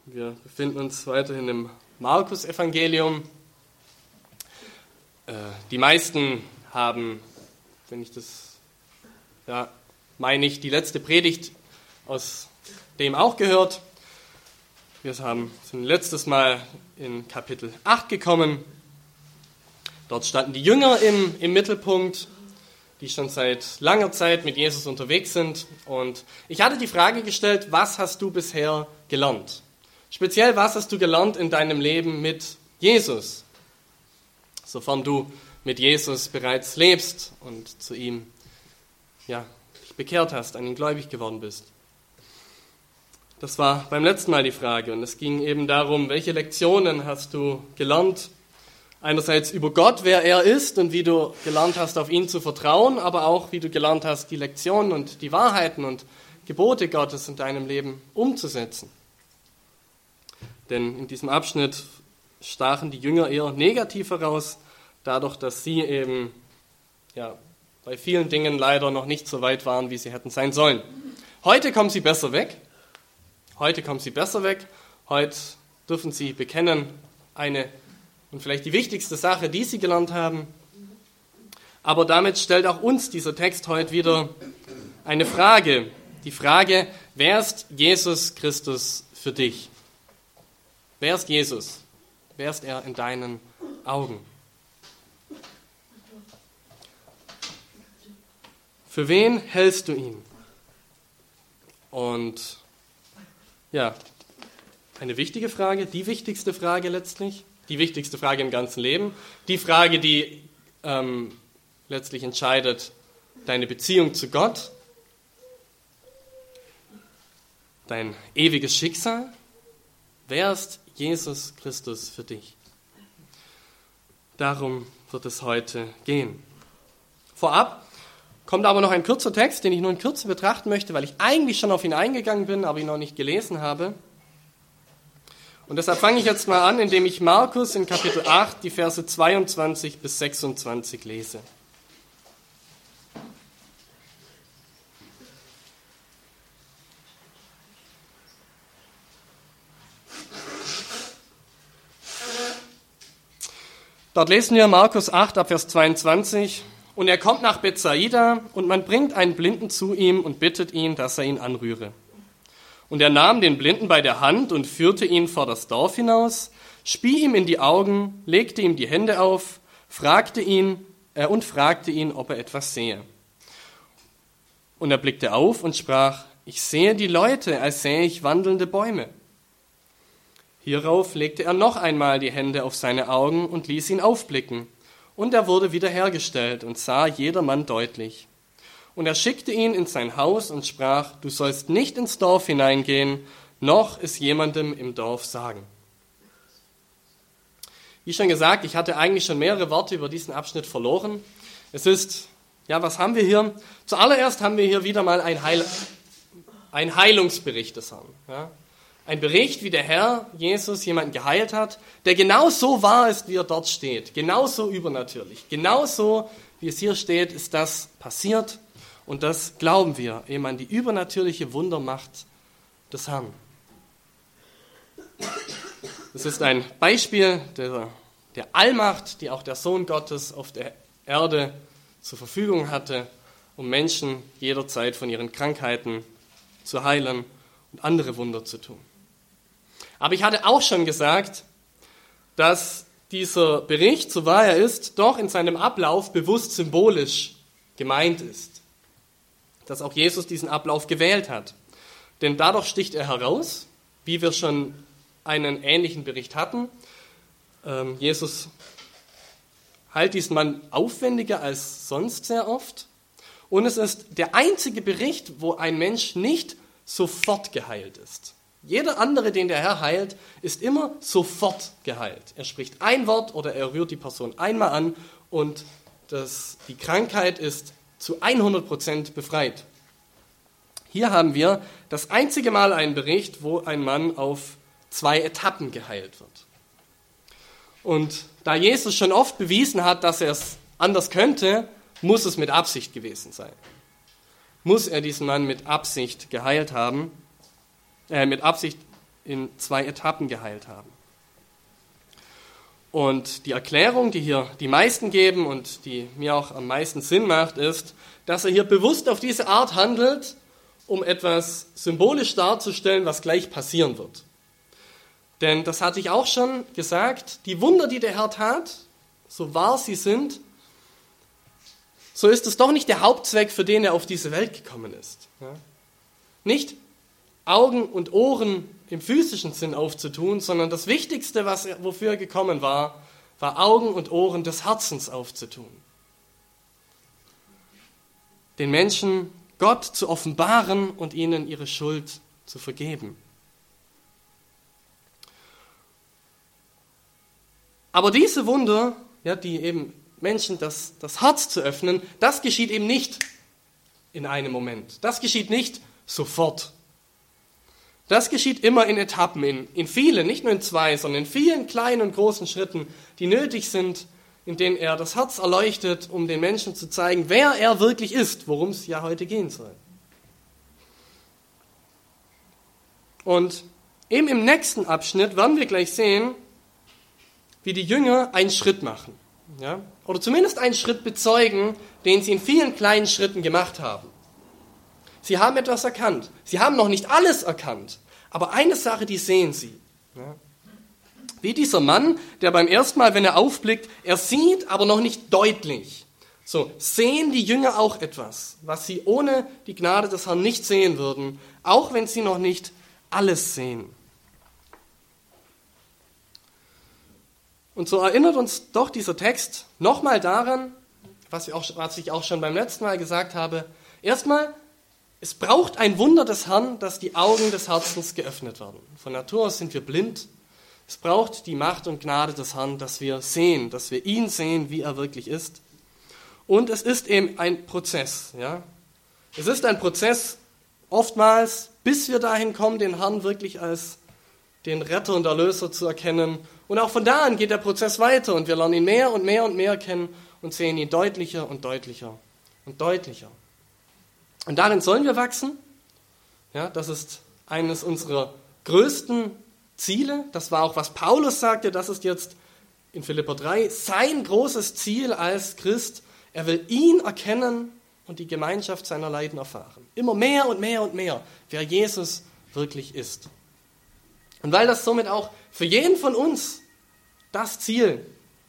Wir befinden uns weiterhin im Markus-Evangelium. Die meisten haben, wenn ich das meine ich, die letzte Predigt aus dem auch gehört. Wir sind letztes Mal in Kapitel 8 gekommen. Dort standen die Jünger im Mittelpunkt, die schon seit langer Zeit mit Jesus unterwegs sind. Und ich hatte die Frage gestellt, was hast du bisher gelernt? Speziell, was hast du gelernt in deinem Leben mit Jesus? Sofern du mit Jesus bereits lebst und zu ihm dich bekehrt hast, an ihn gläubig geworden bist. Das war beim letzten Mal die Frage. Und es ging eben darum, welche Lektionen hast du gelernt? Einerseits über Gott, wer er ist und wie du gelernt hast, auf ihn zu vertrauen, aber auch, wie du gelernt hast, die Lektionen und die Wahrheiten und Gebote Gottes in deinem Leben umzusetzen. Denn in diesem Abschnitt stachen die Jünger eher negativ heraus, dadurch, dass sie eben bei vielen Dingen leider noch nicht so weit waren, wie sie hätten sein sollen. Heute kommen sie besser weg. Heute dürfen sie bekennen, eine und vielleicht die wichtigste Sache, die sie gelernt haben. Aber damit stellt auch uns dieser Text heute wieder eine Frage. Die Frage, wer ist Jesus Christus für dich? Wer ist Jesus? Wer ist er in deinen Augen? Für wen hältst du ihn? Und eine wichtige Frage, die wichtigste Frage letztlich, die wichtigste Frage im ganzen Leben, die Frage, die letztlich entscheidet deine Beziehung zu Gott, dein ewiges Schicksal. Wer ist Jesus Christus für dich? Darum wird es heute gehen. Vorab kommt aber noch ein kurzer Text, den ich nur in Kürze betrachten möchte, weil ich eigentlich schon auf ihn eingegangen bin, aber ihn noch nicht gelesen habe. Und deshalb fange ich jetzt mal an, indem ich Markus in Kapitel 8 die Verse 22 bis 26 lese. Dort lesen wir Markus 8 ab Vers 22. Und er kommt nach Bethsaida, und man bringt einen Blinden zu ihm und bittet ihn, dass er ihn anrühre. Und er nahm den Blinden bei der Hand und führte ihn vor das Dorf hinaus, spie ihm in die Augen, legte ihm die Hände auf, fragte ihn, ob er etwas sehe. Und er blickte auf und sprach: Ich sehe die Leute, als sähe ich wandelnde Bäume. Hierauf legte er noch einmal die Hände auf seine Augen und ließ ihn aufblicken. Und er wurde wiederhergestellt und sah jedermann deutlich. Und er schickte ihn in sein Haus und sprach: Du sollst nicht ins Dorf hineingehen, noch es jemandem im Dorf sagen. Wie schon gesagt, ich hatte eigentlich schon mehrere Worte über diesen Abschnitt verloren. Es ist, was haben wir hier? Zuallererst haben wir hier wieder mal ein Heilungsbericht des Herrn. Ja? Ein Bericht, wie der Herr Jesus jemanden geheilt hat, der genau so wahr ist, wie er dort steht. Genauso übernatürlich. Genauso, wie es hier steht, ist das passiert. Und das glauben wir eben an die übernatürliche Wundermacht des Herrn. Das ist ein Beispiel der Allmacht, die auch der Sohn Gottes auf der Erde zur Verfügung hatte, um Menschen jederzeit von ihren Krankheiten zu heilen und andere Wunder zu tun. Aber ich hatte auch schon gesagt, dass dieser Bericht, so wahr er ist, doch in seinem Ablauf bewusst symbolisch gemeint ist. Dass auch Jesus diesen Ablauf gewählt hat. Denn dadurch sticht er heraus, wie wir schon einen ähnlichen Bericht hatten. Jesus heilt diesen Mann aufwendiger als sonst sehr oft. Und es ist der einzige Bericht, wo ein Mensch nicht sofort geheilt ist. Jeder andere, den der Herr heilt, ist immer sofort geheilt. Er spricht ein Wort oder er rührt die Person einmal an und die Krankheit ist zu 100% befreit. Hier haben wir das einzige Mal einen Bericht, wo ein Mann auf 2 Etappen geheilt wird. Und da Jesus schon oft bewiesen hat, dass er es anders könnte, muss es mit Absicht gewesen sein. Muss er diesen Mann mit Absicht geheilt haben, mit Absicht in 2 Etappen geheilt haben. Und die Erklärung, die hier die meisten geben und die mir auch am meisten Sinn macht, ist, dass er hier bewusst auf diese Art handelt, um etwas symbolisch darzustellen, was gleich passieren wird. Denn das hatte ich auch schon gesagt, die Wunder, die der Herr tat, so wahr sie sind, so ist es doch nicht der Hauptzweck, für den er auf diese Welt gekommen ist. Ja? Nicht Augen und Ohren im physischen Sinn aufzutun, sondern das Wichtigste, wofür er gekommen war, war Augen und Ohren des Herzens aufzutun. Den Menschen Gott zu offenbaren und ihnen ihre Schuld zu vergeben. Aber diese Wunder, ja, die eben Menschen das Herz zu öffnen, das geschieht eben nicht in einem Moment. Das geschieht nicht sofort. Das geschieht immer in Etappen, in vielen, nicht nur in 2, sondern in vielen kleinen und großen Schritten, die nötig sind, in denen er das Herz erleuchtet, um den Menschen zu zeigen, wer er wirklich ist, worum es ja heute gehen soll. Und eben im nächsten Abschnitt werden wir gleich sehen, wie die Jünger einen Schritt machen. Ja? Oder zumindest einen Schritt bezeugen, den sie in vielen kleinen Schritten gemacht haben. Sie haben etwas erkannt. Sie haben noch nicht alles erkannt, aber eine Sache, die sehen sie. Ja? Wie dieser Mann, der beim ersten Mal, wenn er aufblickt, er sieht, aber noch nicht deutlich. So, sehen die Jünger auch etwas, was sie ohne die Gnade des Herrn nicht sehen würden, auch wenn sie noch nicht alles sehen. Und so erinnert uns doch dieser Text nochmal daran, was ich auch schon beim letzten Mal gesagt habe. Erstmal, es braucht ein Wunder des Herrn, dass die Augen des Herzens geöffnet werden. Von Natur aus sind wir blind. Es braucht die Macht und Gnade des Herrn, dass wir sehen, dass wir ihn sehen, wie er wirklich ist. Und es ist eben ein Prozess. Ja? Es ist ein Prozess, oftmals, bis wir dahin kommen, den Herrn wirklich als den Retter und Erlöser zu erkennen. Und auch von da an geht der Prozess weiter und wir lernen ihn mehr und mehr und mehr kennen und sehen ihn deutlicher und deutlicher und deutlicher. Und darin sollen wir wachsen. Ja, das ist eines unserer größten Ziele. Das war auch, was Paulus sagte. Das ist jetzt in Philipper 3 sein großes Ziel als Christ. Er will ihn erkennen und die Gemeinschaft seiner Leiden erfahren. Immer mehr und mehr und mehr, wer Jesus wirklich ist. Und weil das somit auch für jeden von uns das Ziel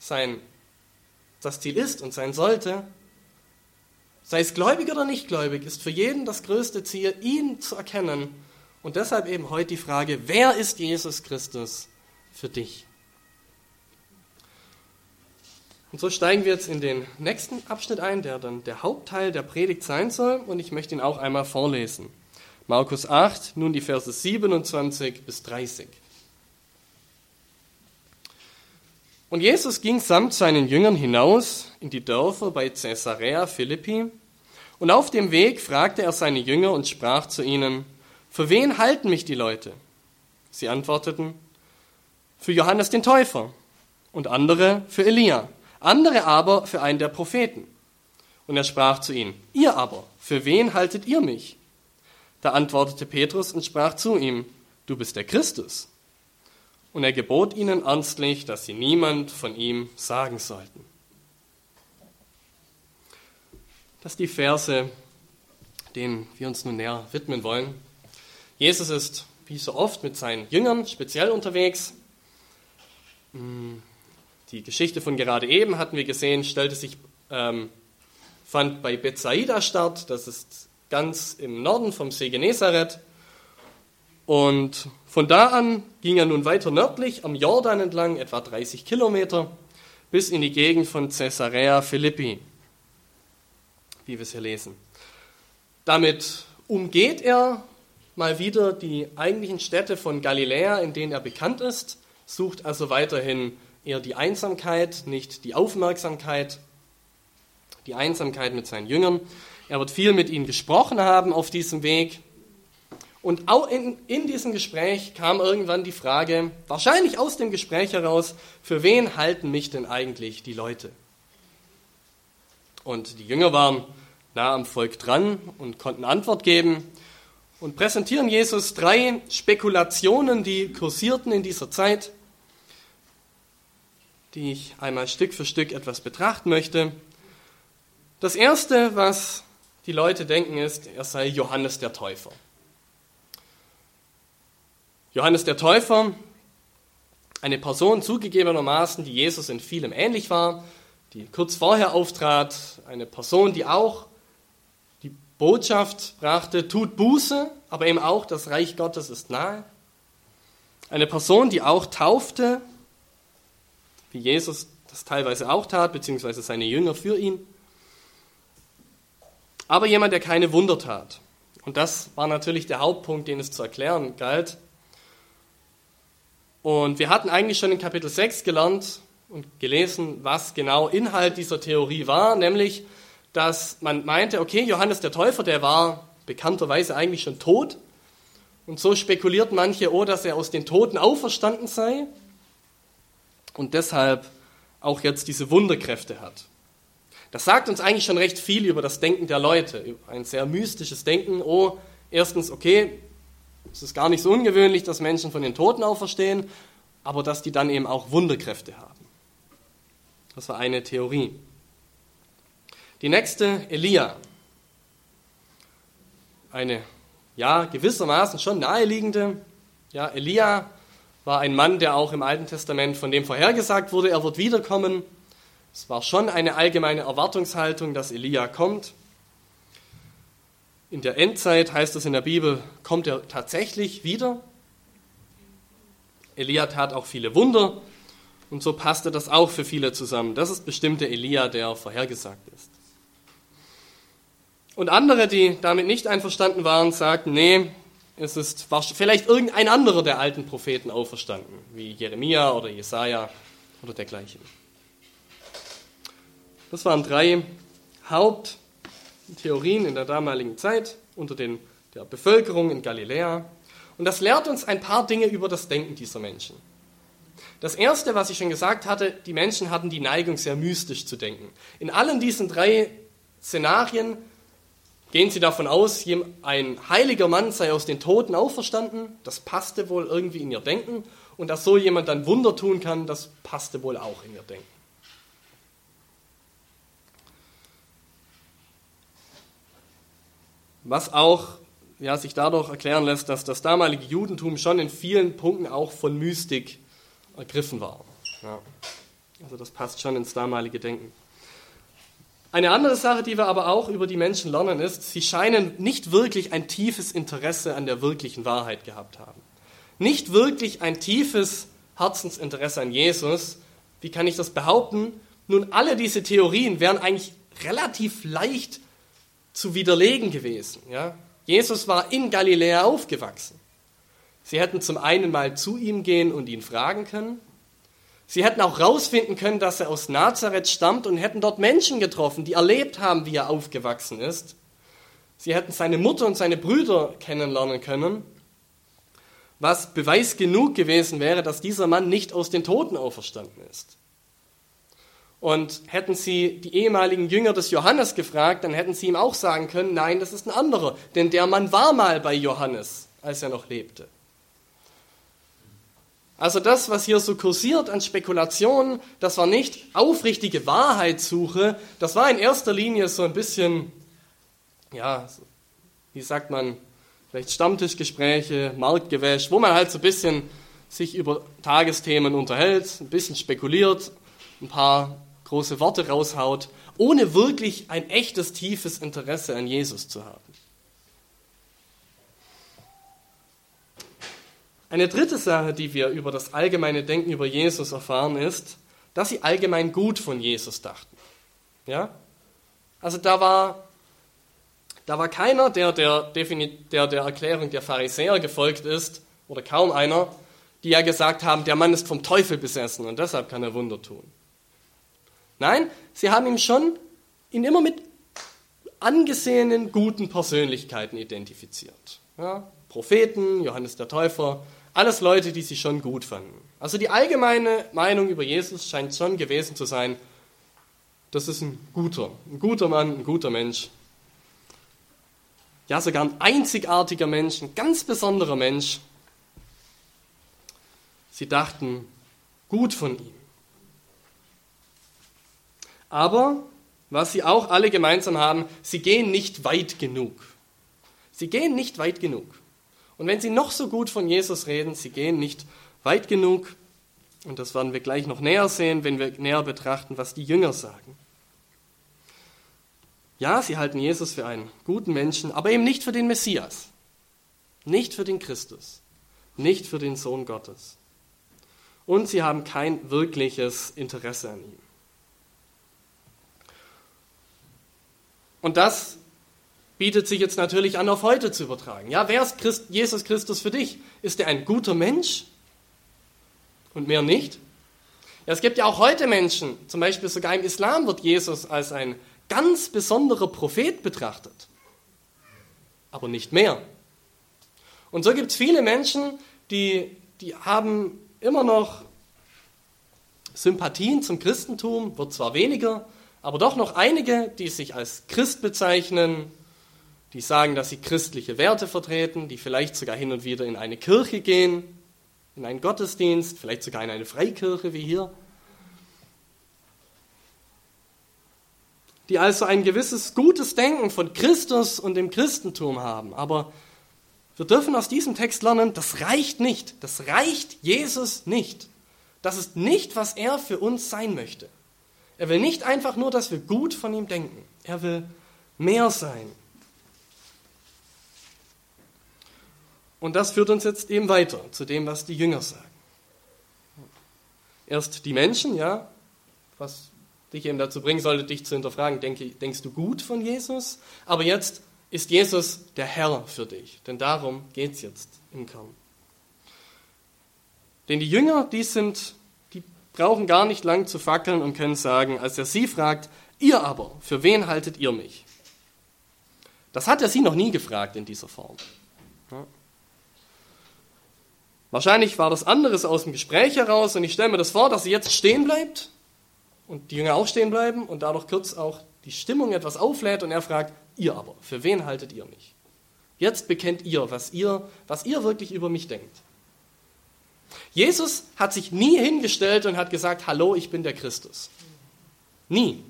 ist und sein sollte, sei es gläubig oder nicht gläubig, ist für jeden das größte Ziel, ihn zu erkennen. Und deshalb eben heute die Frage, wer ist Jesus Christus für dich? Und so steigen wir jetzt in den nächsten Abschnitt ein, der dann der Hauptteil der Predigt sein soll. Und ich möchte ihn auch einmal vorlesen. Markus 8, nun die Verse 27 bis 30. Und Jesus ging samt seinen Jüngern hinaus in die Dörfer bei Caesarea Philippi. Und auf dem Weg fragte er seine Jünger und sprach zu ihnen, für wen halten mich die Leute? Sie antworteten, für Johannes den Täufer und andere für Elia, andere aber für einen der Propheten. Und er sprach zu ihnen, ihr aber, für wen haltet ihr mich? Da antwortete Petrus und sprach zu ihm, du bist der Christus. Und er gebot ihnen ernstlich, dass sie niemand von ihm sagen sollten. Das sind die Verse, denen wir uns nun näher widmen wollen. Jesus ist, wie so oft, mit seinen Jüngern speziell unterwegs. Die Geschichte von gerade eben, hatten wir gesehen, fand bei Bethsaida statt. Das ist ganz im Norden vom See Genezareth. Und von da an ging er nun weiter nördlich am Jordan entlang, etwa 30 Kilometer, bis in die Gegend von Caesarea Philippi, wie wir es hier lesen. Damit umgeht er mal wieder die eigentlichen Städte von Galiläa, in denen er bekannt ist, sucht also weiterhin eher die Einsamkeit, nicht die Aufmerksamkeit, die Einsamkeit mit seinen Jüngern. Er wird viel mit ihnen gesprochen haben auf diesem Weg. Und auch in diesem Gespräch kam irgendwann die Frage, wahrscheinlich aus dem Gespräch heraus, für wen halten mich denn eigentlich die Leute? Und die Jünger waren nah am Volk dran und konnten Antwort geben. und präsentieren Jesus 3 Spekulationen, die kursierten in dieser Zeit, die ich einmal Stück für Stück etwas betrachten möchte. Das erste, was die Leute denken, ist, er sei Johannes der Täufer. Johannes der Täufer, eine Person zugegebenermaßen, die Jesus in vielem ähnlich war, die kurz vorher auftrat, eine Person, die auch die Botschaft brachte, tut Buße, aber eben auch das Reich Gottes ist nahe. Eine Person, die auch taufte, wie Jesus das teilweise auch tat, beziehungsweise seine Jünger für ihn. Aber jemand, der keine Wunder tat. Und das war natürlich der Hauptpunkt, den es zu erklären galt. Und wir hatten eigentlich schon in Kapitel 6 gelernt und gelesen, was genau Inhalt dieser Theorie war, nämlich, dass man meinte, okay, Johannes der Täufer, der war bekannterweise eigentlich schon tot. Und so spekulierten manche, dass er aus den Toten auferstanden sei und deshalb auch jetzt diese Wunderkräfte hat. Das sagt uns eigentlich schon recht viel über das Denken der Leute, ein sehr mystisches Denken. Erstens, okay, es ist gar nicht so ungewöhnlich, dass Menschen von den Toten auferstehen, aber dass die dann eben auch Wunderkräfte haben. Das war eine Theorie. Die nächste, Elia. Eine, gewissermaßen schon naheliegende. Elia war ein Mann, der auch im Alten Testament von dem vorhergesagt wurde, er wird wiederkommen. Es war schon eine allgemeine Erwartungshaltung, dass Elia kommt. In der Endzeit, heißt es in der Bibel, kommt er tatsächlich wieder. Elia tat auch viele Wunder und so passte das auch für viele zusammen. Das ist bestimmt der Elia, der vorhergesagt ist. Und andere, die damit nicht einverstanden waren, sagten, nee, war vielleicht irgendein anderer der alten Propheten auferstanden, wie Jeremia oder Jesaja oder dergleichen. Das waren 3 Haupttheorien in der damaligen Zeit unter der Bevölkerung in Galiläa. Und das lehrt uns ein paar Dinge über das Denken dieser Menschen. Das erste, was ich schon gesagt hatte, die Menschen hatten die Neigung, sehr mystisch zu denken. In allen diesen 3 Szenarien gehen sie davon aus, ein heiliger Mann sei aus den Toten auferstanden. Das passte wohl irgendwie in ihr Denken. Und dass so jemand dann Wunder tun kann, das passte wohl auch in ihr Denken. Was auch sich dadurch erklären lässt, dass das damalige Judentum schon in vielen Punkten auch von Mystik ergriffen war. Also das passt schon ins damalige Denken. Eine andere Sache, die wir aber auch über die Menschen lernen, ist, sie scheinen nicht wirklich ein tiefes Interesse an der wirklichen Wahrheit gehabt haben. Nicht wirklich ein tiefes Herzensinteresse an Jesus. Wie kann ich das behaupten? Nun, alle diese Theorien wären eigentlich relativ leicht zu widerlegen gewesen. Jesus war in Galiläa aufgewachsen. Sie hätten zum einen mal zu ihm gehen und ihn fragen können. Sie hätten auch herausfinden können, dass er aus Nazareth stammt und hätten dort Menschen getroffen, die erlebt haben, wie er aufgewachsen ist. Sie hätten seine Mutter und seine Brüder kennenlernen können, was Beweis genug gewesen wäre, dass dieser Mann nicht aus den Toten auferstanden ist. Und hätten sie die ehemaligen Jünger des Johannes gefragt, dann hätten sie ihm auch sagen können, nein, das ist ein anderer, denn der Mann war mal bei Johannes, als er noch lebte. Also das, was hier so kursiert an Spekulationen, das war nicht aufrichtige Wahrheitssuche, das war in erster Linie so ein bisschen, wie sagt man, vielleicht Stammtischgespräche, Marktgewäsch, wo man halt so ein bisschen sich über Tagesthemen unterhält, ein bisschen spekuliert, ein paar große Worte raushaut, ohne wirklich ein echtes, tiefes Interesse an Jesus zu haben. Eine dritte Sache, die wir über das allgemeine Denken über Jesus erfahren, ist, dass sie allgemein gut von Jesus dachten. Also da war keiner, der Erklärung der Pharisäer gefolgt ist, oder kaum einer, die ja gesagt haben, der Mann ist vom Teufel besessen und deshalb kann er Wunder tun. Nein, sie haben ihn immer mit angesehenen, guten Persönlichkeiten identifiziert. Propheten, Johannes der Täufer, alles Leute, die sie schon gut fanden. Also die allgemeine Meinung über Jesus scheint schon gewesen zu sein, das ist ein guter Mann, ein guter Mensch. ja sogar ein einzigartiger Mensch, ein ganz besonderer Mensch. Sie dachten gut von ihm. Aber was sie auch alle gemeinsam haben, sie gehen nicht weit genug. Sie gehen nicht weit genug. Und wenn sie noch so gut von Jesus reden, sie gehen nicht weit genug. Und das werden wir gleich noch näher sehen, wenn wir näher betrachten, was die Jünger sagen. Ja, sie halten Jesus für einen guten Menschen, aber eben nicht für den Messias, nicht für den Christus, nicht für den Sohn Gottes. Und sie haben kein wirkliches Interesse an ihm. Und das bietet sich jetzt natürlich an, auf heute zu übertragen. Ja, wer ist Jesus Christus für dich? Ist er ein guter Mensch und mehr nicht? Ja, es gibt ja auch heute Menschen, zum Beispiel sogar im Islam wird Jesus als ein ganz besonderer Prophet betrachtet, aber nicht mehr. Und so gibt es viele Menschen, die haben immer noch Sympathien zum Christentum, wird zwar weniger, aber doch noch einige, die sich als Christ bezeichnen, die sagen, dass sie christliche Werte vertreten, die vielleicht sogar hin und wieder in eine Kirche gehen, in einen Gottesdienst, vielleicht sogar in eine Freikirche wie hier. Die also ein gewisses gutes Denken von Christus und dem Christentum haben. Aber wir dürfen aus diesem Text lernen, das reicht nicht. Das reicht Jesus nicht. Das ist nicht, was er für uns sein möchte. Er will nicht einfach nur, dass wir gut von ihm denken. Er will mehr sein. Und das führt uns jetzt eben weiter zu dem, was die Jünger sagen. Erst die Menschen, ja, was dich eben dazu bringen sollte, dich zu hinterfragen, denkst du gut von Jesus? Aber jetzt ist Jesus der Herr für dich, denn darum geht es jetzt im Kern. Denn die Jünger, die brauchen gar nicht lang zu fackeln und können sagen, als er sie fragt, ihr aber, für wen haltet ihr mich? Das hat er sie noch nie gefragt in dieser Form. Ja. Wahrscheinlich war das anderes aus dem Gespräch heraus und ich stelle mir das vor, dass sie jetzt stehen bleibt und die Jünger auch stehen bleiben und dadurch kurz auch die Stimmung etwas auflädt und er fragt, ihr aber, für wen haltet ihr mich? Jetzt bekennt ihr, was ihr wirklich über mich denkt. Jesus hat sich nie hingestellt und hat gesagt, hallo, ich bin der Christus. Nie.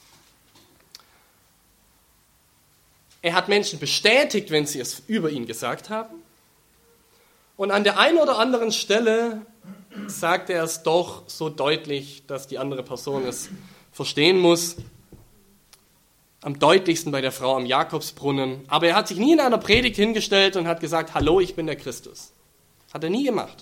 Er hat Menschen bestätigt, wenn sie es über ihn gesagt haben. Und an der einen oder anderen Stelle sagt er es doch so deutlich, dass die andere Person es verstehen muss. Am deutlichsten bei der Frau am Jakobsbrunnen. Aber er hat sich nie in einer Predigt hingestellt und hat gesagt, hallo, ich bin der Christus. Hat er nie gemacht.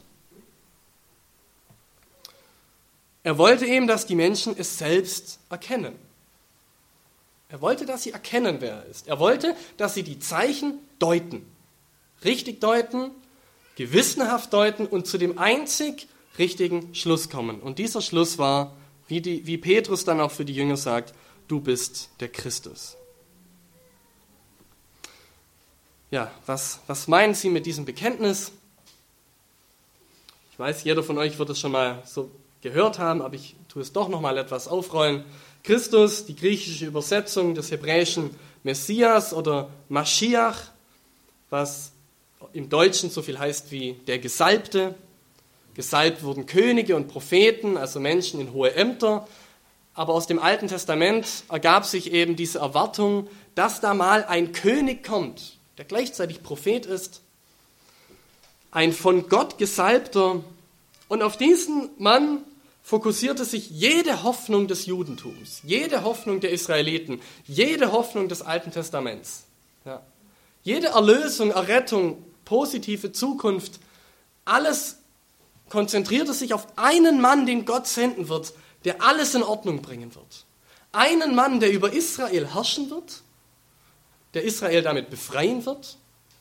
Er wollte eben, dass die Menschen es selbst erkennen. Er wollte, dass sie erkennen, wer er ist. Er wollte, dass sie die Zeichen deuten. Richtig deuten, gewissenhaft deuten und zu dem einzig richtigen Schluss kommen. Und dieser Schluss war, wie Petrus dann auch für die Jünger sagt, du bist der Christus. Ja, was meinen Sie mit diesem Bekenntnis? Ich weiß, jeder von euch wird es schon mal so gehört haben, aber ich tue es doch noch mal etwas aufrollen. Christus, die griechische Übersetzung des hebräischen Messias oder Maschiach, was im Deutschen so viel heißt wie der Gesalbte. Gesalbt wurden Könige und Propheten, also Menschen in hohe Ämter. Aber aus dem Alten Testament ergab sich eben diese Erwartung, dass da mal ein König kommt, der gleichzeitig Prophet ist, ein von Gott Gesalbter. Und auf diesen Mann fokussierte sich jede Hoffnung des Judentums, jede Hoffnung der Israeliten, jede Hoffnung des Alten Testaments. Ja. Jede Erlösung, Errettung, positive Zukunft, alles konzentrierte sich auf einen Mann, den Gott senden wird, der alles in Ordnung bringen wird. Einen Mann, der über Israel herrschen wird, der Israel damit befreien wird,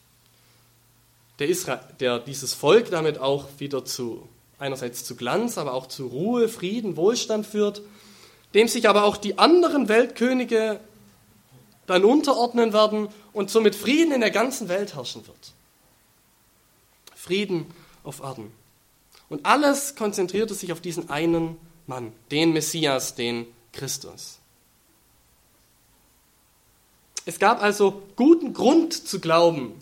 der dieses Volk damit auch wieder einerseits zu Glanz, aber auch zu Ruhe, Frieden, Wohlstand führt, dem sich aber auch die anderen Weltkönige dann unterordnen werden und somit Frieden in der ganzen Welt herrschen wird. Frieden auf Erden. Und alles konzentrierte sich auf diesen einen Mann, den Messias, den Christus. Es gab also guten Grund zu glauben,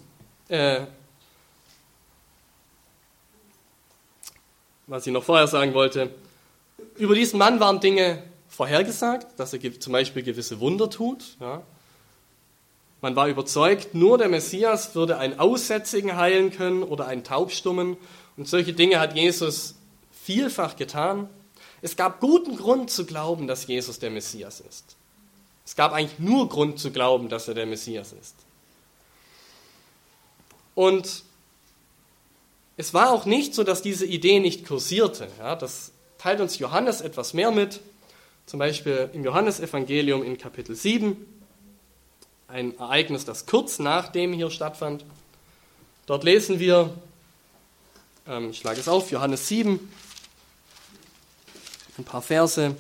was ich noch vorher sagen wollte. Über diesen Mann waren Dinge vorhergesagt, dass er zum Beispiel gewisse Wunder tut. Ja. Man war überzeugt, nur der Messias würde einen Aussätzigen heilen können oder einen Taubstummen. Und solche Dinge hat Jesus vielfach getan. Es gab guten Grund zu glauben, dass Jesus der Messias ist. Es gab eigentlich nur Grund zu glauben, dass er der Messias ist. Und es war auch nicht so, dass diese Idee nicht kursierte. Ja, das teilt uns Johannes etwas mehr mit. Zum Beispiel im Johannesevangelium in Kapitel 7. Ein Ereignis, das kurz nach dem hier stattfand. Dort lesen wir, ich schlage es auf, Johannes 7, ein paar Verse.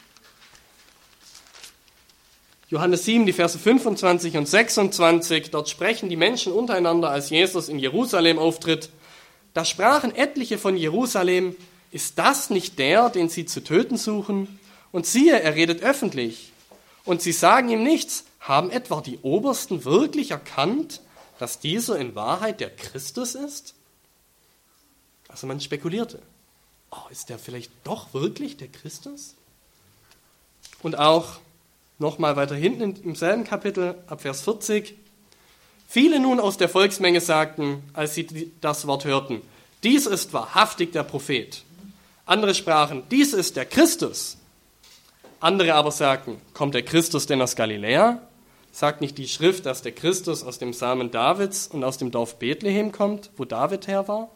Johannes 7, die Verse 25 und 26, dort sprechen die Menschen untereinander, als Jesus in Jerusalem auftritt. Da sprachen etliche von Jerusalem, ist das nicht der, den sie zu töten suchen? Und siehe, er redet öffentlich. Und sie sagen ihm nichts. Haben etwa die Obersten wirklich erkannt, dass dieser in Wahrheit der Christus ist? Also man spekulierte. Oh, ist der vielleicht doch wirklich der Christus? Und auch nochmal weiter hinten im selben Kapitel, ab Vers 40. Viele nun aus der Volksmenge sagten, als sie das Wort hörten, dies ist wahrhaftig der Prophet. Andere sprachen, dies ist der Christus. Andere aber sagten, kommt der Christus denn aus Galiläa? Sagt nicht die Schrift, dass der Christus aus dem Samen Davids und aus dem Dorf Bethlehem kommt, wo David her war?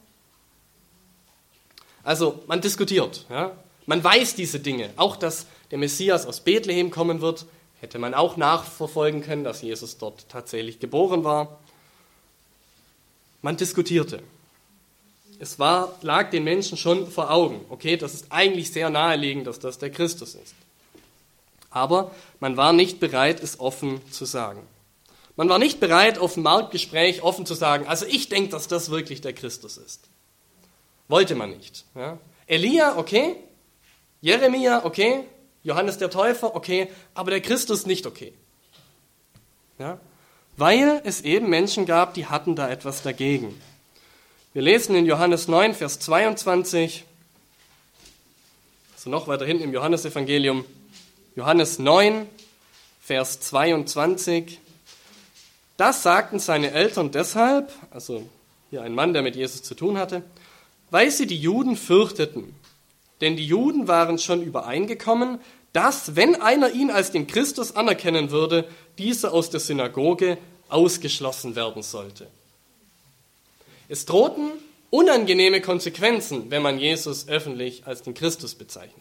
Also man diskutiert, ja? Man weiß diese Dinge. Auch, dass der Messias aus Bethlehem kommen wird, hätte man auch nachverfolgen können, dass Jesus dort tatsächlich geboren war. Man diskutierte. Lag den Menschen schon vor Augen. Okay, das ist eigentlich sehr naheliegend, dass das der Christus ist. Aber man war nicht bereit, es offen zu sagen. Man war nicht bereit, auf dem Marktgespräch offen zu sagen, also ich denke, dass das wirklich der Christus ist. Wollte man nicht. Ja? Elia, okay. Jeremia, okay. Johannes der Täufer, okay. Aber der Christus nicht okay. Ja? Weil es eben Menschen gab, die hatten da etwas dagegen. Wir lesen in Johannes 9, Vers 22, also noch weiter hinten im Johannesevangelium, Johannes 9, Vers 22. Das sagten seine Eltern deshalb, also hier ein Mann, der mit Jesus zu tun hatte, weil sie die Juden fürchteten. Denn die Juden waren schon übereingekommen, dass, wenn einer ihn als den Christus anerkennen würde, dieser aus der Synagoge ausgeschlossen werden sollte. Es drohten unangenehme Konsequenzen, wenn man Jesus öffentlich als den Christus bezeichnet.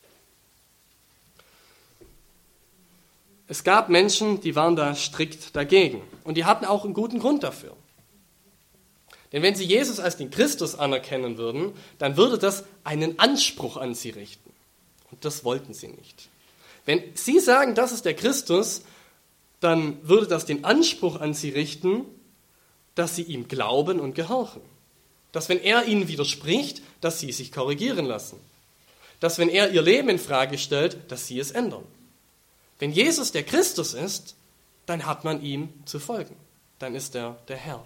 Es gab Menschen, die waren da strikt dagegen. Und die hatten auch einen guten Grund dafür. Denn wenn sie Jesus als den Christus anerkennen würden, dann würde das einen Anspruch an sie richten. Und das wollten sie nicht. Wenn sie sagen, das ist der Christus, dann würde das den Anspruch an sie richten, dass sie ihm glauben und gehorchen. Dass wenn er ihnen widerspricht, dass sie sich korrigieren lassen. Dass wenn er ihr Leben in Frage stellt, dass sie es ändern. Wenn Jesus der Christus ist, dann hat man ihm zu folgen. Dann ist er der Herr.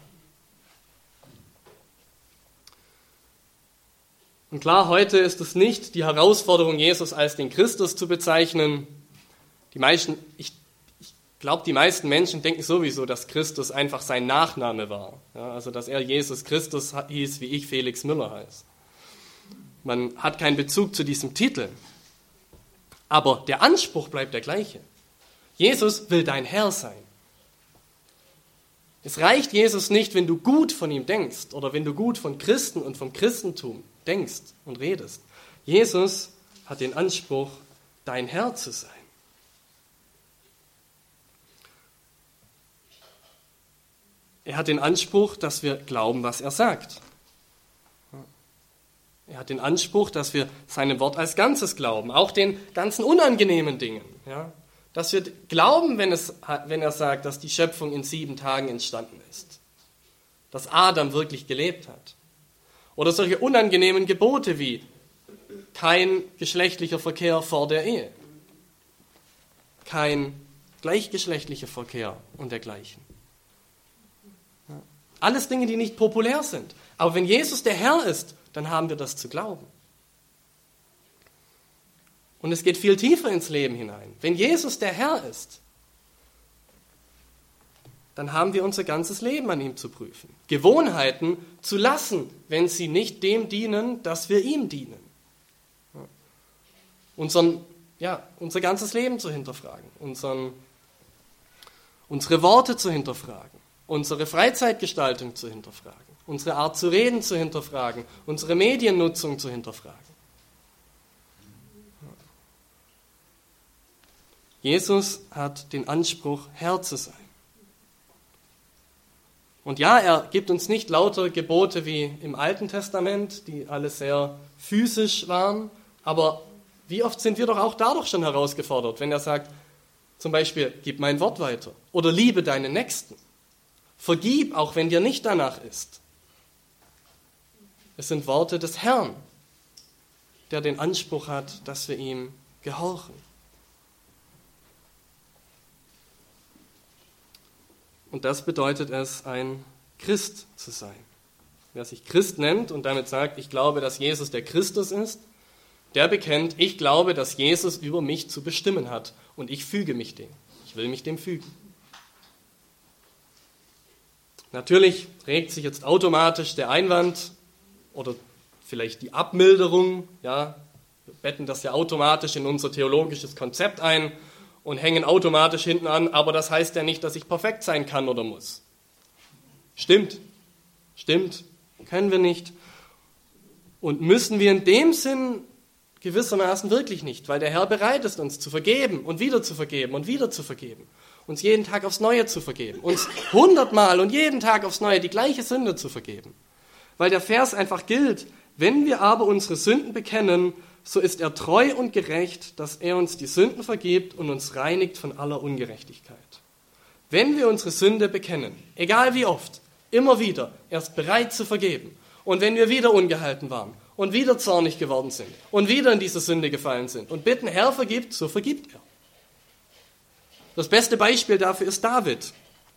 Und klar, heute ist es nicht die Herausforderung, Jesus als den Christus zu bezeichnen. Ich glaube, die meisten Menschen denken sowieso, dass Christus einfach sein Nachname war. Ja, also, dass er Jesus Christus hieß, wie ich Felix Müller heiße. Man hat keinen Bezug zu diesem Titel. Aber der Anspruch bleibt der gleiche. Jesus will dein Herr sein. Es reicht Jesus nicht, wenn du gut von ihm denkst oder wenn du gut von Christen und vom Christentum denkst und redest. Jesus hat den Anspruch, dein Herr zu sein. Er hat den Anspruch, dass wir glauben, was er sagt. Er hat den Anspruch, dass wir seinem Wort als Ganzes glauben, auch den ganzen unangenehmen Dingen. Ja? Dass wir glauben, wenn er sagt, dass die Schöpfung in 7 Tagen entstanden ist. Dass Adam wirklich gelebt hat. Oder solche unangenehmen Gebote wie kein geschlechtlicher Verkehr vor der Ehe. Kein gleichgeschlechtlicher Verkehr und dergleichen. Ja. Alles Dinge, die nicht populär sind. Aber wenn Jesus der Herr ist, dann haben wir das zu glauben. Und es geht viel tiefer ins Leben hinein. Wenn Jesus der Herr ist, dann haben wir unser ganzes Leben an ihm zu prüfen. Gewohnheiten zu lassen, wenn sie nicht dem dienen, dass wir ihm dienen. Unser ganzes Leben zu hinterfragen, unsere Worte zu hinterfragen, unsere Freizeitgestaltung zu hinterfragen, unsere Art zu reden zu hinterfragen, unsere Mediennutzung zu hinterfragen. Jesus hat den Anspruch, Herr zu sein. Und ja, er gibt uns nicht lauter Gebote wie im Alten Testament, die alle sehr physisch waren, aber wie oft sind wir doch auch dadurch schon herausgefordert, wenn er sagt, zum Beispiel, gib mein Wort weiter oder liebe deinen Nächsten. Vergib, auch wenn dir nicht danach ist. Es sind Worte des Herrn, der den Anspruch hat, dass wir ihm gehorchen. Und das bedeutet es, ein Christ zu sein. Wer sich Christ nennt und damit sagt, ich glaube, dass Jesus der Christus ist, der bekennt, ich glaube, dass Jesus über mich zu bestimmen hat und ich füge mich dem. Ich will mich dem fügen. Natürlich regt sich jetzt automatisch der Einwand oder vielleicht die Abmilderung, ja, wir betten das ja automatisch in unser theologisches Konzept ein und hängen automatisch hinten an, aber das heißt ja nicht, dass ich perfekt sein kann oder muss. Stimmt, können wir nicht und müssen wir in dem Sinn gewissermaßen wirklich nicht, weil der Herr bereit ist, uns zu vergeben und wieder zu vergeben und wieder zu vergeben, uns jeden Tag aufs Neue zu vergeben, uns 100-mal und jeden Tag aufs Neue die gleiche Sünde zu vergeben. Weil der Vers einfach gilt, wenn wir aber unsere Sünden bekennen, so ist er treu und gerecht, dass er uns die Sünden vergibt und uns reinigt von aller Ungerechtigkeit. Wenn wir unsere Sünde bekennen, egal wie oft, immer wieder, er ist bereit zu vergeben. Und wenn wir wieder ungehalten waren und wieder zornig geworden sind und wieder in diese Sünde gefallen sind und bitten, Herr vergibt, so vergibt er. Das beste Beispiel dafür ist David.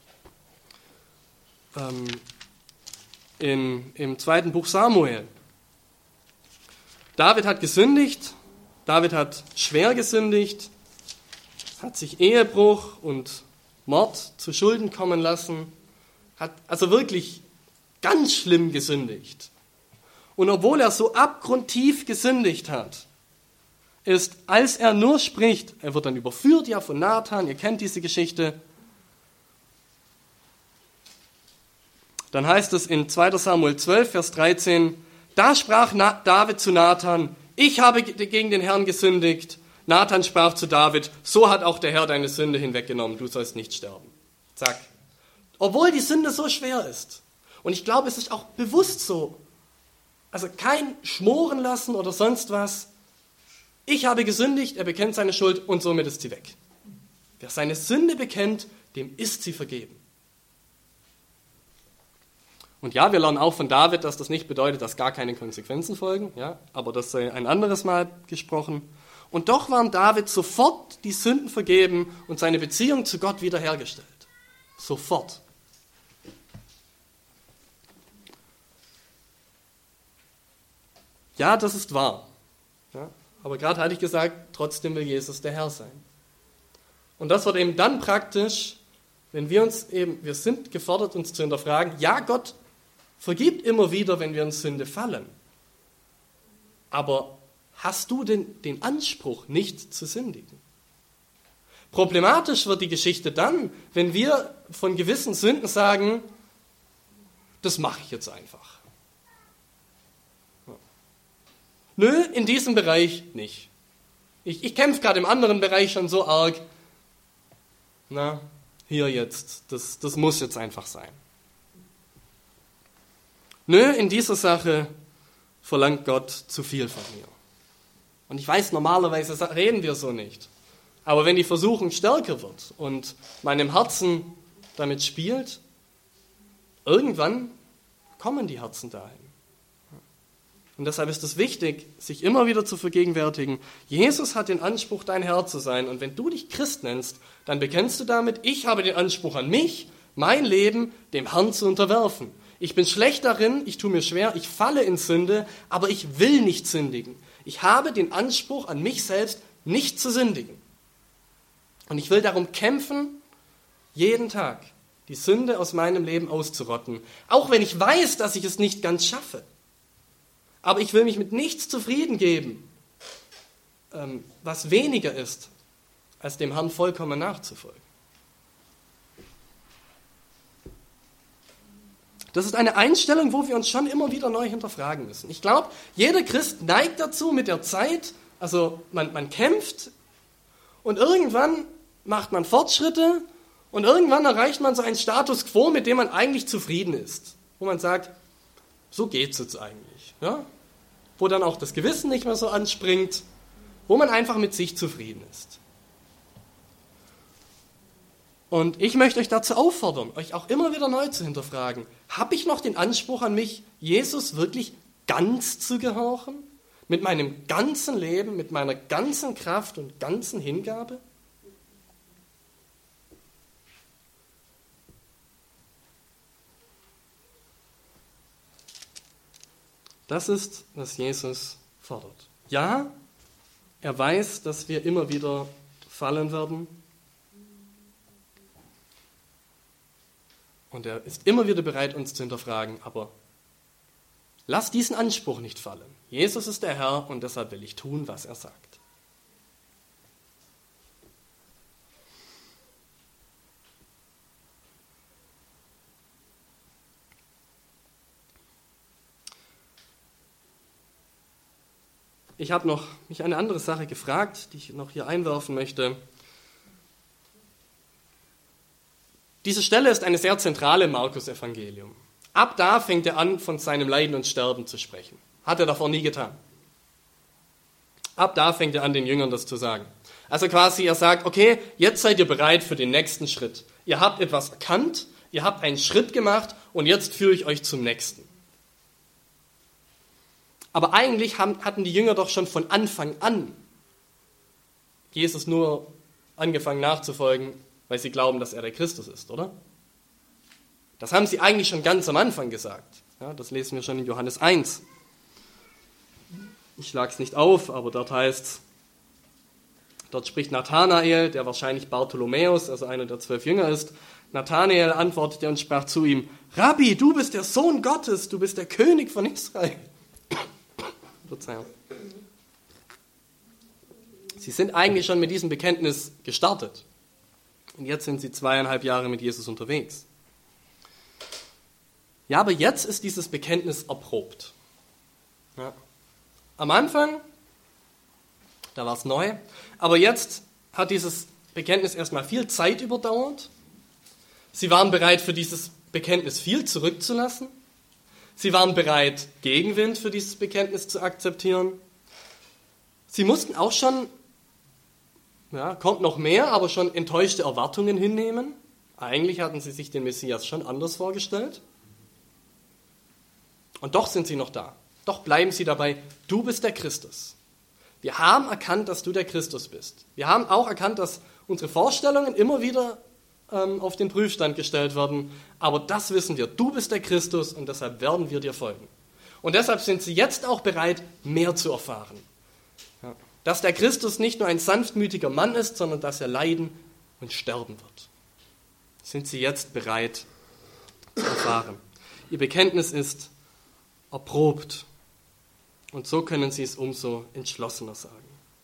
Im 2. Buch Samuel. David hat gesündigt, David hat schwer gesündigt, hat sich Ehebruch und Mord zu Schulden kommen lassen, hat also wirklich ganz schlimm gesündigt. Und obwohl er so abgrundtief gesündigt hat, ist, als er nur spricht, er wird dann überführt ja von Nathan, ihr kennt diese Geschichte, dann heißt es in 2. Samuel 12, Vers 13, da sprach David zu Nathan, ich habe gegen den Herrn gesündigt. Nathan sprach zu David, so hat auch der Herr deine Sünde hinweggenommen, du sollst nicht sterben. Zack. Obwohl die Sünde so schwer ist. Und ich glaube, es ist auch bewusst so. Also kein Schmoren lassen oder sonst was. Ich habe gesündigt, er bekennt seine Schuld und somit ist sie weg. Wer seine Sünde bekennt, dem ist sie vergeben. Und ja, wir lernen auch von David, dass das nicht bedeutet, dass gar keine Konsequenzen folgen, ja, aber das sei ein anderes Mal gesprochen. Und doch waren David sofort die Sünden vergeben und seine Beziehung zu Gott wiederhergestellt. Sofort. Ja, das ist wahr. Ja, aber gerade hatte ich gesagt, trotzdem will Jesus der Herr sein. Und das wird eben dann praktisch, wenn wir sind gefordert, uns zu hinterfragen, ja, Gott vergibt immer wieder, wenn wir in Sünde fallen. Aber hast du denn den Anspruch, nicht zu sündigen? Problematisch wird die Geschichte dann, wenn wir von gewissen Sünden sagen, das mache ich jetzt einfach. Nö, in diesem Bereich nicht. Ich kämpfe gerade im anderen Bereich schon so arg. Na, hier jetzt, das muss jetzt einfach sein. Nö, in dieser Sache verlangt Gott zu viel von mir. Und ich weiß, normalerweise reden wir so nicht. Aber wenn die Versuchung stärker wird und meinem Herzen damit spielt, irgendwann kommen die Herzen dahin. Und deshalb ist es wichtig, sich immer wieder zu vergegenwärtigen, Jesus hat den Anspruch, dein Herr zu sein. Und wenn du dich Christ nennst, dann bekennst du damit, ich habe den Anspruch an mich, mein Leben dem Herrn zu unterwerfen. Ich bin schlecht darin, ich tue mir schwer, ich falle in Sünde, aber ich will nicht sündigen. Ich habe den Anspruch an mich selbst, nicht zu sündigen. Und ich will darum kämpfen, jeden Tag die Sünde aus meinem Leben auszurotten. Auch wenn ich weiß, dass ich es nicht ganz schaffe. Aber ich will mich mit nichts zufrieden geben, was weniger ist, als dem Herrn vollkommen nachzufolgen. Das ist eine Einstellung, wo wir uns schon immer wieder neu hinterfragen müssen. Ich glaube, jeder Christ neigt dazu mit der Zeit, also man kämpft und irgendwann macht man Fortschritte und irgendwann erreicht man so einen Status quo, mit dem man eigentlich zufrieden ist. Wo man sagt, so geht's jetzt eigentlich. Ja? Wo dann auch das Gewissen nicht mehr so anspringt, wo man einfach mit sich zufrieden ist. Und ich möchte euch dazu auffordern, euch auch immer wieder neu zu hinterfragen, habe ich noch den Anspruch an mich, Jesus wirklich ganz zu gehorchen? Mit meinem ganzen Leben, mit meiner ganzen Kraft und ganzen Hingabe? Das ist, was Jesus fordert. Ja, er weiß, dass wir immer wieder fallen werden. Und er ist immer wieder bereit, uns zu hinterfragen. Aber lass diesen Anspruch nicht fallen. Jesus ist der Herr und deshalb will ich tun, was er sagt. Ich habe noch mich eine andere Sache gefragt, die ich noch hier einwerfen möchte. Diese Stelle ist eine sehr zentrale im Markus-Evangelium. Ab da fängt er an, von seinem Leiden und Sterben zu sprechen. Hat er davor nie getan. Ab da fängt er an, den Jüngern das zu sagen. Also quasi, er sagt, okay, jetzt seid ihr bereit für den nächsten Schritt. Ihr habt etwas erkannt, ihr habt einen Schritt gemacht und jetzt führe ich euch zum nächsten. Aber eigentlich hatten die Jünger doch schon von Anfang an Jesus nur angefangen nachzufolgen, weil sie glauben, dass er der Christus ist, oder? Das haben sie eigentlich schon ganz am Anfang gesagt. Ja, das lesen wir schon in Johannes 1. Ich schlage es nicht auf, aber dort heißt es, dort spricht Nathanael, der wahrscheinlich Bartholomäus, also einer der 12 Jünger ist. Nathanael antwortete und sprach zu ihm, Rabbi, du bist der Sohn Gottes, du bist der König von Israel. Verzeihung. Sie sind eigentlich schon mit diesem Bekenntnis gestartet. Und jetzt sind sie 2,5 Jahre mit Jesus unterwegs. Ja, aber jetzt ist dieses Bekenntnis erprobt. Ja. Am Anfang, da war es neu, aber jetzt hat dieses Bekenntnis erstmal viel Zeit überdauert. Sie waren bereit, für dieses Bekenntnis viel zurückzulassen. Sie waren bereit, Gegenwind für dieses Bekenntnis zu akzeptieren. Sie mussten auch schon, ja, kommt noch mehr, aber schon enttäuschte Erwartungen hinnehmen. Eigentlich hatten sie sich den Messias schon anders vorgestellt. Und doch sind sie noch da. Doch bleiben sie dabei, du bist der Christus. Wir haben erkannt, dass du der Christus bist. Wir haben auch erkannt, dass unsere Vorstellungen immer wieder auf den Prüfstand gestellt werden. Aber das wissen wir, du bist der Christus und deshalb werden wir dir folgen. Und deshalb sind sie jetzt auch bereit, mehr zu erfahren. Ja. Dass der Christus nicht nur ein sanftmütiger Mann ist, sondern dass er leiden und sterben wird. Sind sie jetzt bereit zu erfahren. Ihr Bekenntnis ist erprobt. Und so können sie es umso entschlossener sagen.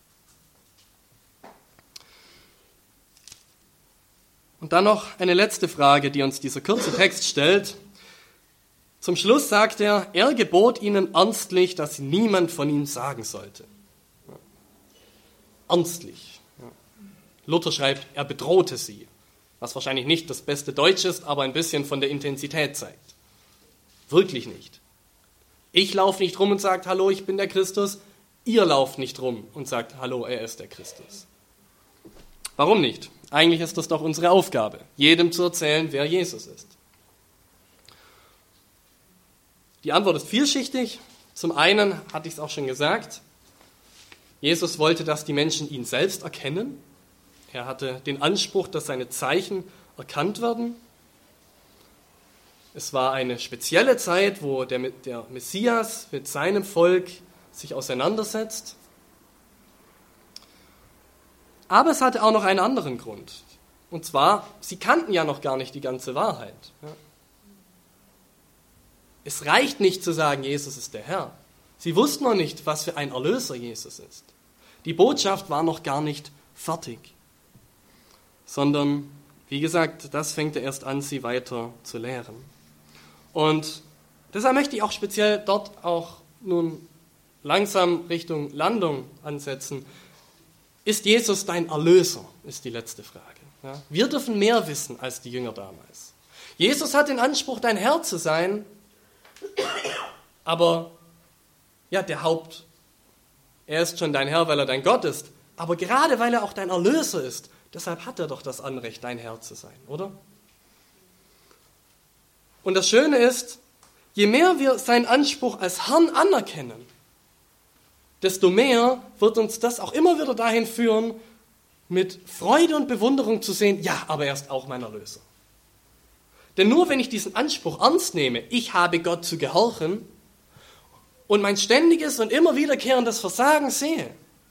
Und dann noch eine letzte Frage, die uns dieser kurze Text stellt. Zum Schluss sagt er gebot ihnen ernstlich, dass niemand von ihm sagen sollte. Ja. Ernstlich. Ja. Luther schreibt, er bedrohte sie, was wahrscheinlich nicht das beste Deutsch ist, aber ein bisschen von der Intensität zeigt. Wirklich nicht. Ich laufe nicht rum und sage, hallo, ich bin der Christus. Ihr lauft nicht rum und sagt, hallo, er ist der Christus. Warum nicht? Eigentlich ist das doch unsere Aufgabe, jedem zu erzählen, wer Jesus ist. Die Antwort ist vielschichtig. Zum einen hatte ich es auch schon gesagt, Jesus wollte, dass die Menschen ihn selbst erkennen. Er hatte den Anspruch, dass seine Zeichen erkannt werden. Es war eine spezielle Zeit, wo der Messias mit seinem Volk sich auseinandersetzt. Aber es hatte auch noch einen anderen Grund. Und zwar, sie kannten ja noch gar nicht die ganze Wahrheit. Es reicht nicht zu sagen, Jesus ist der Herr. Sie wussten noch nicht, was für ein Erlöser Jesus ist. Die Botschaft war noch gar nicht fertig. Sondern, wie gesagt, das fängt er erst an, sie weiter zu lehren. Und deshalb möchte ich auch speziell dort auch nun langsam Richtung Landung ansetzen. Ist Jesus dein Erlöser, ist die letzte Frage. Ja? Wir dürfen mehr wissen als die Jünger damals. Jesus hat den Anspruch, dein Herr zu sein, aber ja, er ist schon dein Herr, weil er dein Gott ist, aber gerade weil er auch dein Erlöser ist, deshalb hat er doch das Anrecht, dein Herr zu sein, oder? Und das Schöne ist, je mehr wir seinen Anspruch als Herrn anerkennen, desto mehr wird uns das auch immer wieder dahin führen, mit Freude und Bewunderung zu sehen, ja, aber er ist auch mein Erlöser. Denn nur wenn ich diesen Anspruch ernst nehme, ich habe Gott zu gehorchen, und mein ständiges und immer wiederkehrendes Versagen sehe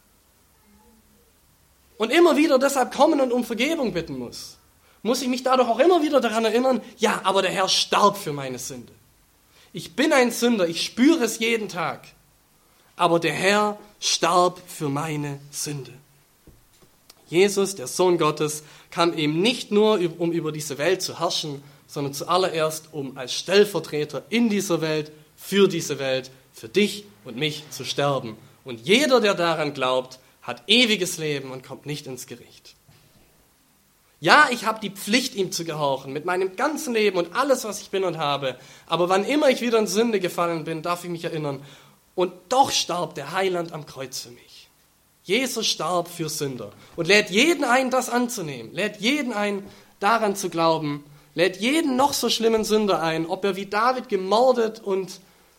und immer wieder deshalb kommen und um Vergebung bitten muss ich mich dadurch auch immer wieder daran erinnern, ja, aber der Herr starb für meine Sünde. Ich bin ein Sünder, ich spüre es jeden Tag, aber der Herr starb für meine Sünde. Jesus, der Sohn Gottes, kam eben nicht nur, um über diese Welt zu herrschen, sondern zuallererst, um als Stellvertreter in dieser Welt, für diese Welt, für dich und mich zu sterben. Und jeder, der daran glaubt, hat ewiges Leben und kommt nicht ins Gericht. Ja, ich habe die Pflicht, ihm zu gehorchen, mit meinem ganzen Leben und alles, was ich bin und habe. Aber wann immer ich wieder in Sünde gefallen bin, darf ich mich erinnern. Und doch starb der Heiland am Kreuz für mich. Jesus starb für Sünder und lädt jeden ein, das anzunehmen. Lädt jeden ein, daran zu glauben. Lädt jeden noch so schlimmen Sünder ein, ob er wie David gemordet und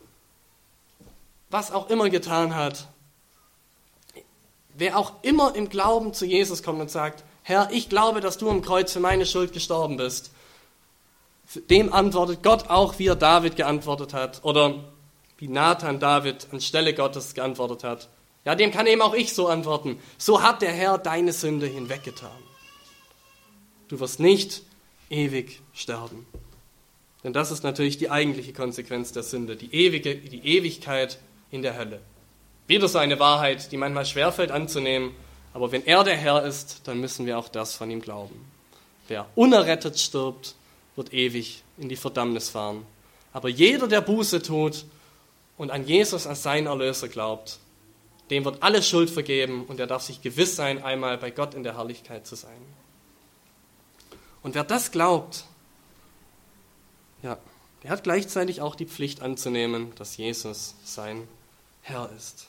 was auch immer getan hat. Wer auch immer im Glauben zu Jesus kommt und sagt, Herr, ich glaube, dass du am Kreuz für meine Schuld gestorben bist, dem antwortet Gott auch, wie er David geantwortet hat oder wie Nathan David anstelle Gottes geantwortet hat. Ja, dem kann eben auch ich so antworten. So hat der Herr deine Sünde hinweggetan. Du wirst nicht ewig sterben. Denn das ist natürlich die eigentliche Konsequenz der Sünde, die Ewigkeit in der Hölle. Wieder so eine Wahrheit, die manchmal schwerfällt anzunehmen, aber wenn er der Herr ist, dann müssen wir auch das von ihm glauben. Wer unerrettet stirbt, wird ewig in die Verdammnis fahren. Aber jeder, der Buße tut und an Jesus als seinen Erlöser glaubt, dem wird alle Schuld vergeben und er darf sich gewiss sein, einmal bei Gott in der Herrlichkeit zu sein. Und wer das glaubt, ja, der hat gleichzeitig auch die Pflicht anzunehmen, dass Jesus sein Herr ist.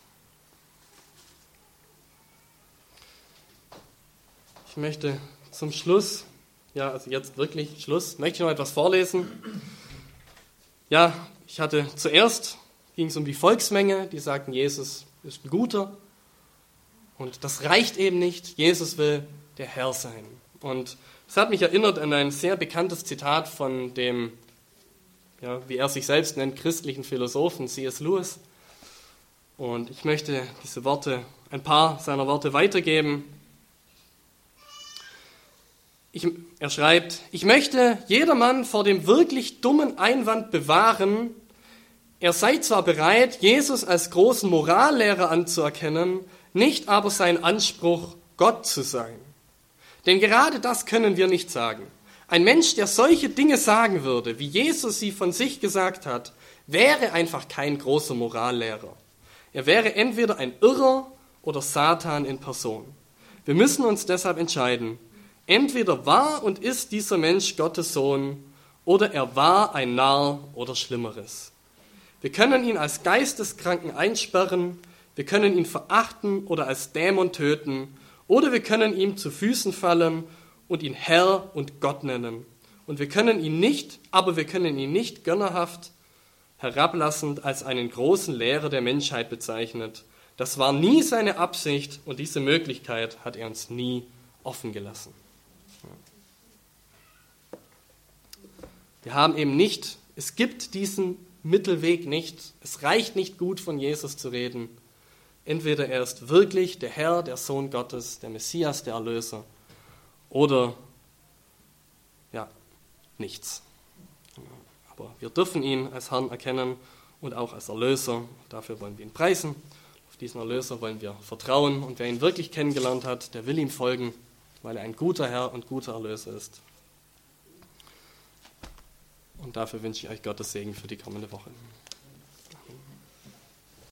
Ich möchte zum Schluss, ja, also jetzt wirklich Schluss, möchte ich noch etwas vorlesen. Ja, ging es um die Volksmenge, die sagten, Jesus ist ein Guter. Und das reicht eben nicht. Jesus will der Herr sein. Und es hat mich erinnert an ein sehr bekanntes Zitat von dem, ja, wie er sich selbst nennt, christlichen Philosophen C.S. Lewis. Und ich möchte ein paar seiner Worte weitergeben. Er schreibt, ich möchte jedermann vor dem wirklich dummen Einwand bewahren, er sei zwar bereit, Jesus als großen Morallehrer anzuerkennen, nicht aber sein Anspruch, Gott zu sein. Denn gerade das können wir nicht sagen. Ein Mensch, der solche Dinge sagen würde, wie Jesus sie von sich gesagt hat, wäre einfach kein großer Morallehrer. Er wäre entweder ein Irrer oder Satan in Person. Wir müssen uns deshalb entscheiden. Entweder war und ist dieser Mensch Gottes Sohn oder er war ein Narr oder Schlimmeres. Wir können ihn als Geisteskranken einsperren, wir können ihn verachten oder als Dämon töten oder wir können ihm zu Füßen fallen und ihn Herr und Gott nennen. Und wir können ihn nicht gönnerhaft herablassend als einen großen Lehrer der Menschheit bezeichnet. Das war nie seine Absicht und diese Möglichkeit hat er uns nie offen gelassen. Wir haben eben nicht, es gibt diesen Mittelweg nicht, es reicht nicht gut von Jesus zu reden. Entweder er ist wirklich der Herr, der Sohn Gottes, der Messias, der Erlöser oder ja, nichts. Aber wir dürfen ihn als Herrn erkennen und auch als Erlöser. Dafür wollen wir ihn preisen. Auf diesen Erlöser wollen wir vertrauen. Und wer ihn wirklich kennengelernt hat, der will ihm folgen, weil er ein guter Herr und guter Erlöser ist. Und dafür wünsche ich euch Gottes Segen für die kommende Woche.